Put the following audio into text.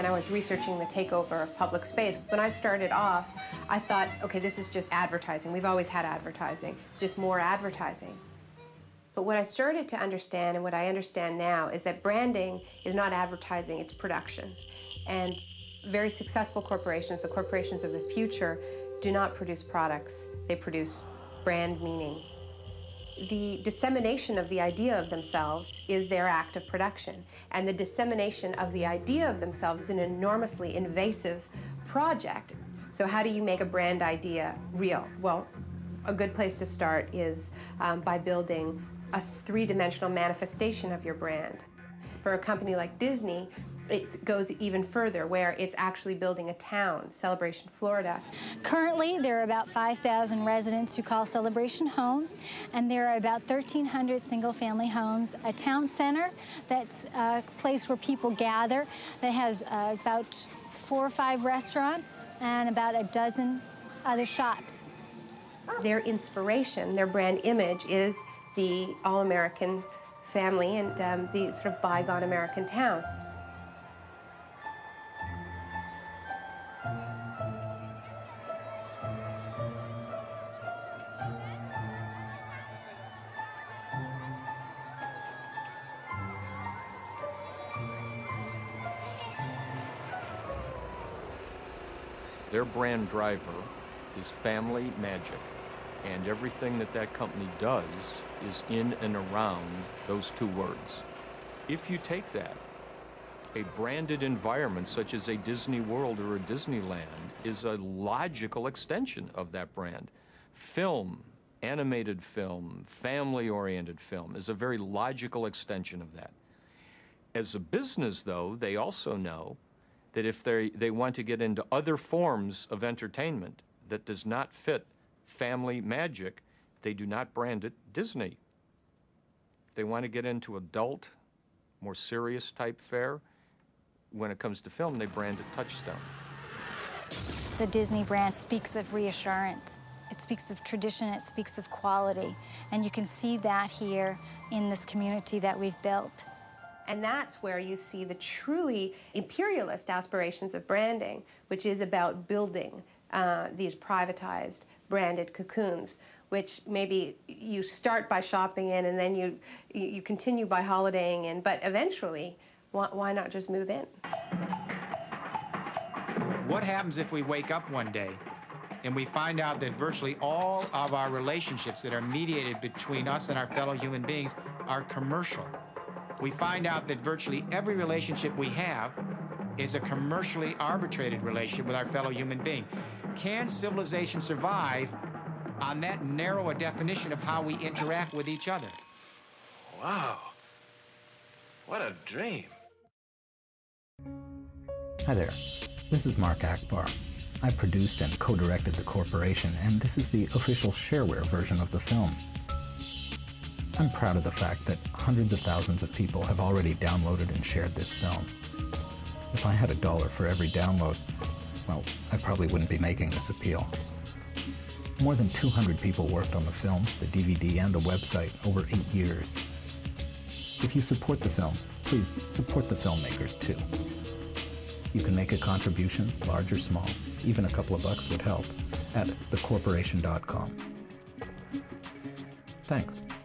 when I was researching the takeover of public space. When I started off, I thought, okay, this is just advertising. We've always had advertising. It's just more advertising. But what I started to understand, and what I understand now, is that branding is not advertising, it's production. And very successful corporations, the corporations of the future, do not produce products. They produce brand meaning. The dissemination of the idea of themselves is their act of production. And the dissemination of the idea of themselves is an enormously invasive project. So how do you make a brand idea real? Well, a good place to start is by building a three-dimensional manifestation of your brand. For a company like Disney, it goes even further, where it's actually building a town, Celebration, Florida. Currently, there are about 5,000 residents who call Celebration home, and there are about 1,300 single-family homes, a town center that's a place where people gather that has about 4 or 5 restaurants and about a dozen other shops. Their inspiration, their brand image, is the all-American family and the sort of bygone American town. Their brand driver is family magic, and everything that that company does is in and around those 2 words. If you take that, a branded environment such as a Disney World or a Disneyland is a logical extension of that brand. Film, animated film, family-oriented film is a very logical extension of that. As a business, though, they also know that if they want to get into other forms of entertainment that does not fit family magic, they do not brand it Disney. If they want to get into adult, more serious type fare, when it comes to film, they brand it Touchstone. The Disney brand speaks of reassurance. It speaks of tradition, it speaks of quality. And you can see that here in this community that we've built. And that's where you see the truly imperialist aspirations of branding, which is about building these privatized, branded cocoons, which maybe you start by shopping in and then you continue by holidaying in, but eventually, why not just move in? What happens if we wake up one day and we find out that virtually all of our relationships that are mediated between us and our fellow human beings are commercial? We find out that virtually every relationship we have is a commercially arbitrated relationship with our fellow human being. Can civilization survive on that narrow a definition of how we interact with each other? Wow. What a dream. Hi there. This is Mark Akbar. I produced and co-directed The Corporation, and this is the official shareware version of the film. I'm proud of the fact that hundreds of thousands of people have already downloaded and shared this film. If I had $1 for every download, well, I probably wouldn't be making this appeal. More than 200 people worked on the film, the DVD, and the website over 8 years. If you support the film, please support the filmmakers too. You can make a contribution, large or small, even a couple of bucks would help, at thecorporation.com. Thanks.